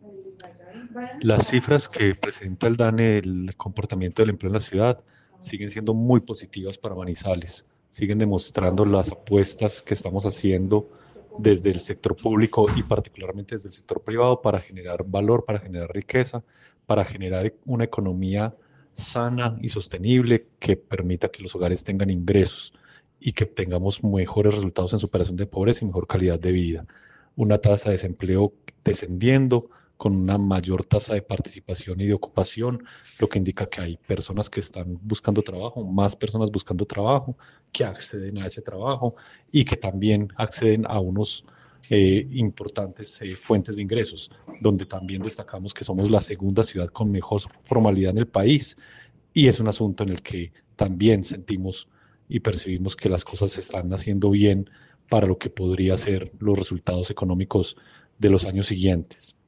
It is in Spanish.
Las cifras que presenta el DANE del comportamiento del empleo en la ciudad siguen siendo muy positivas para Manizales, siguen demostrando las apuestas que estamos haciendo desde el sector público y particularmente desde el sector privado para generar valor, para generar riqueza, para generar una economía sana y sostenible que permita que los hogares tengan ingresos y que tengamos mejores resultados en superación de pobreza y mejor calidad de vida. Una tasa de desempleo descendiendo, con una mayor tasa de participación y de ocupación, lo que indica que hay personas que están buscando trabajo, más personas buscando trabajo, que acceden a ese trabajo y que también acceden a unos importantes fuentes de ingresos, donde también destacamos que somos la segunda ciudad con mejor formalidad en el país y es un asunto en el que también sentimos y percibimos que las cosas se están haciendo bien para lo que podría ser los resultados económicos de los años siguientes.